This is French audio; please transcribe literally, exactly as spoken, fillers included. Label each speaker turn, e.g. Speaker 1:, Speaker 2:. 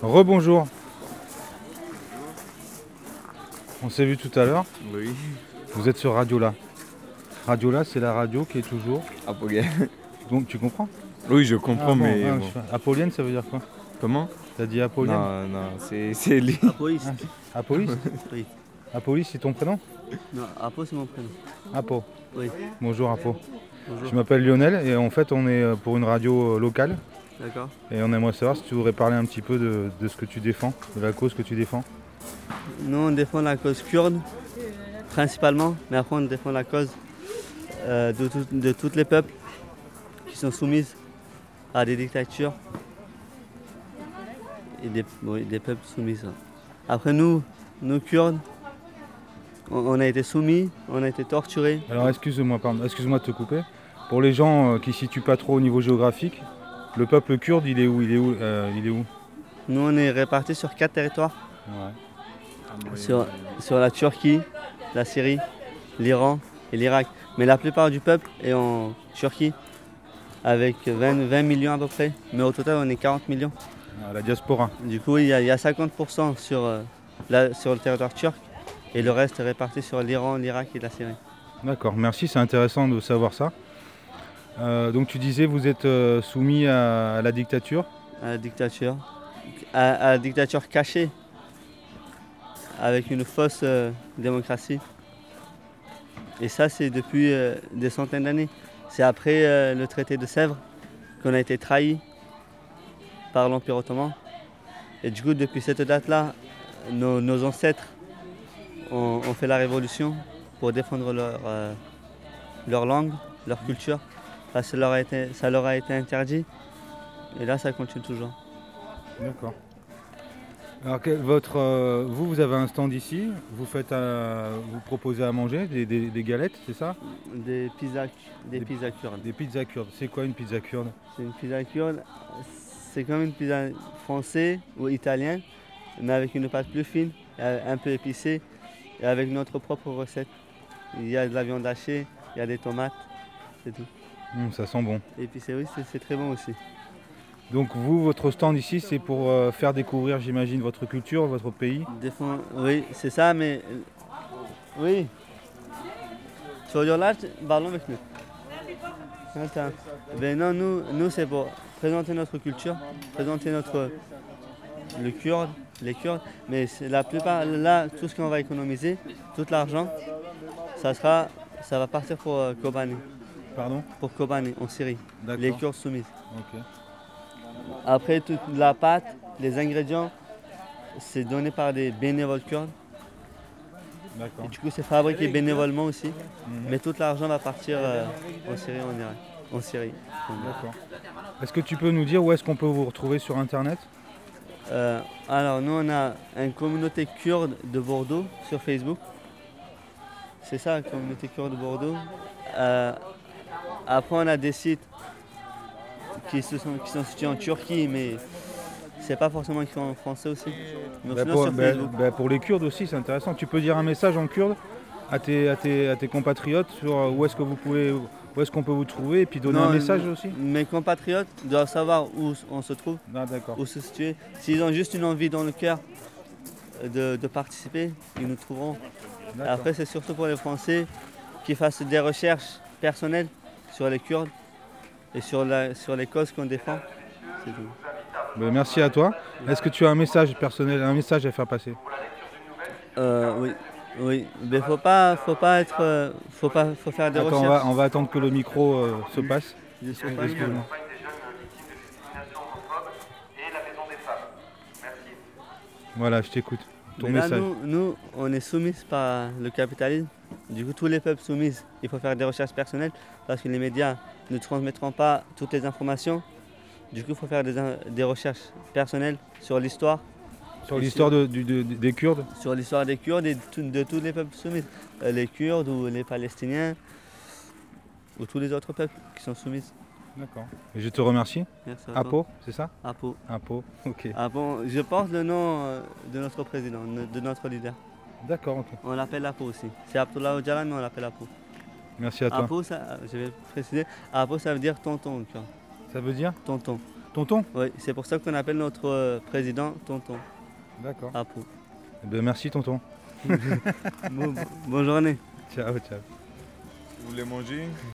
Speaker 1: Rebonjour. On s'est vu tout à l'heure.
Speaker 2: Oui.
Speaker 1: Vous êtes sur Radiola. Radiola, c'est la radio qui est toujours.
Speaker 2: Apolienne.
Speaker 1: Donc tu comprends?
Speaker 2: Oui, je comprends,
Speaker 1: Ah bon,
Speaker 2: mais.
Speaker 1: ah,
Speaker 2: bon.
Speaker 1: je sais pas. Apolienne, ça veut dire quoi?
Speaker 2: Comment?
Speaker 1: T'as dit Apolienne?
Speaker 2: Non, non, c'est c'est lui.
Speaker 3: Apolis.
Speaker 1: Ah, Apolis?
Speaker 3: Oui.
Speaker 1: Apolis, c'est ton prénom?
Speaker 3: Non, Apo c'est mon prénom.
Speaker 1: Apo.
Speaker 3: Oui.
Speaker 1: Bonjour Apo.
Speaker 3: Bonjour.
Speaker 1: Je m'appelle Lionel et en fait on est pour une radio locale
Speaker 3: D'accord.
Speaker 1: et on aimerait savoir si tu voudrais parler un petit peu de, de ce que tu défends, de la cause que tu défends.
Speaker 3: Nous on défend la cause kurde principalement, mais après on défend la cause euh, de, tout- de tous les peuples qui sont soumis à des dictatures et des, oui, des peuples soumis. hein. Après nous, nous Kurdes, on, on a été soumis, on a été torturés.
Speaker 1: Alors excuse-moi, pardon, excuse-moi de te couper. Pour les gens euh, qui ne situent pas trop au niveau géographique, le peuple kurde il est où? Il est où, euh, il est où?
Speaker 3: Nous on est répartis sur quatre territoires,
Speaker 1: Ouais.
Speaker 3: sur, sur la Turquie, la Syrie, l'Iran et l'Irak. Mais la plupart du peuple est en Turquie, avec vingt, vingt millions à peu près. Mais au total, on est quarante millions.
Speaker 1: À la diaspora.
Speaker 3: Du coup, il y a, il y a cinquante pour cent sur, euh, la- sur le territoire turc et le reste est réparti sur l'Iran, l'Irak et la Syrie.
Speaker 1: D'accord, merci, c'est intéressant de savoir ça. Euh, donc tu disais vous êtes euh, soumis à, à la dictature.
Speaker 3: À la dictature, à, à la dictature cachée, avec une fausse euh, démocratie. Et ça, c'est depuis euh, des centaines d'années. C'est après euh, le traité de Sèvres qu'on a été trahi par l'Empire ottoman. Et du coup, depuis cette date-là, nos, nos ancêtres ont, ont fait la révolution pour défendre leur, euh, leur langue, leur culture. Là, ça leur a été, ça leur a été interdit. Et là, ça continue toujours.
Speaker 1: D'accord. Alors quel- votre, euh, vous, vous avez un stand ici, vous faites, euh, vous proposez à manger des, des- des galettes, c'est ça?
Speaker 3: Des pizzas, des
Speaker 1: Des-
Speaker 3: pizzas kurdes.
Speaker 1: Des pizzas kurdes. C'est quoi une pizza kurde?
Speaker 3: C'est une pizza kurde, c'est comme une pizza française ou italienne, mais avec une pâte plus fine, euh, un peu épicée, et avec notre propre recette. Il y a de la viande hachée, il y a des tomates, c'est tout.
Speaker 1: Hum, ça sent bon.
Speaker 3: Et puis c'est oui, c'est c'est très bon aussi.
Speaker 1: Donc vous, votre stand ici, c'est pour euh, faire découvrir, j'imagine, votre culture, votre pays.
Speaker 3: Défend- oui, c'est ça, mais euh, oui. Soruyorlar, parlons avec nous. Attends. Ben non, nous, nous c'est pour présenter notre culture, présenter notre le kurde, les Kurdes, mais c'est la plupart là, tout ce qu'on va économiser, tout l'argent, ça sera, ça va partir pour euh, Kobani,
Speaker 1: Pardon?
Speaker 3: pour Kobani en Syrie,
Speaker 1: D'accord.
Speaker 3: les Kurdes soumises.
Speaker 1: Ok.
Speaker 3: Après toute la pâte, les ingrédients, c'est donné par des bénévoles kurdes.
Speaker 1: D'accord.
Speaker 3: Et du coup, c'est fabriqué bénévolement aussi.
Speaker 1: Mhm.
Speaker 3: Mais tout l'argent va partir euh, en Syrie, en Irak. En Syrie.
Speaker 1: D'accord. Est-ce que tu peux nous dire où est-ce qu'on peut vous retrouver sur Internet?
Speaker 3: Euh, alors, nous, on a une communauté kurde de Bordeaux sur Facebook. C'est ça, la communauté kurde de Bordeaux. Euh, après, on a des sites qui, se sont, qui sont situés en Turquie, mais c'est pas forcément écrit en français aussi. Mais
Speaker 1: Bah,
Speaker 3: sinon,
Speaker 1: pour,
Speaker 3: sur
Speaker 1: bah,
Speaker 3: Facebook.
Speaker 1: bah, pour les Kurdes aussi, c'est intéressant. Tu peux dire un message en kurde à tes, à tes, à tes compatriotes sur euh, où est-ce que vous pouvez, où est-ce qu'on peut vous trouver et puis donner
Speaker 3: Non,
Speaker 1: un message aussi?
Speaker 3: Mes compatriotes doivent savoir où on se trouve,
Speaker 1: Ah, d'accord.
Speaker 3: où se situer. S'ils ont juste une envie dans le cœur de, de participer, ils nous trouveront.
Speaker 1: D'accord.
Speaker 3: Après, c'est surtout pour les Français qui fassent des recherches personnelles sur les Kurdes et sur, la, sur les causes qu'on défend. C'est tout.
Speaker 1: Bah, merci à toi. Est-ce que tu as un message personnel, un message à faire passer?
Speaker 3: Euh, oui, oui. Mais faut pas, faut pas être, euh, faut pas, faut faire des
Speaker 1: Attends, on
Speaker 3: recherches.
Speaker 1: va, on va attendre que le micro euh, se passe.
Speaker 3: Je suis pas
Speaker 1: Excuse-moi.
Speaker 3: libre.
Speaker 1: Voilà, je t'écoute. Ton
Speaker 3: Mais là,
Speaker 1: message.
Speaker 3: nous, nous, on est soumis par le capitalisme. Du coup, tous les peuples soumis, il faut faire des recherches personnelles parce que les médias ne transmettront pas toutes les informations. Du coup, il faut faire des, in- des recherches personnelles sur l'histoire,
Speaker 1: Sur l'histoire de- du- de- des Kurdes.
Speaker 3: sur l'histoire des Kurdes et de, tout- de tous les peuples soumis. Euh, Les Kurdes ou les Palestiniens ou tous les autres peuples qui sont soumis.
Speaker 1: D'accord. Et je te remercie.
Speaker 3: Merci à toi.
Speaker 1: Apo, c'est ça?
Speaker 3: Apo.
Speaker 1: Apo, ok.
Speaker 3: Ah bon, je porte le nom euh, de notre président, de notre leader.
Speaker 1: D'accord, ok.
Speaker 3: On l'appelle Apo aussi. C'est Abdullah Öcalan, mais on l'appelle Apo.
Speaker 1: Merci à toi.
Speaker 3: Apo, ça, je vais préciser, Apo, ça veut dire tonton, tu vois.
Speaker 1: Ça veut dire?
Speaker 3: Tonton.
Speaker 1: Tonton?
Speaker 3: Oui, c'est pour ça qu'on appelle notre euh, président tonton.
Speaker 1: D'accord.
Speaker 3: Apu.
Speaker 1: Eh bien, merci tonton.
Speaker 3: Bon- bonne journée.
Speaker 1: Ciao, ciao.
Speaker 2: Vous voulez manger?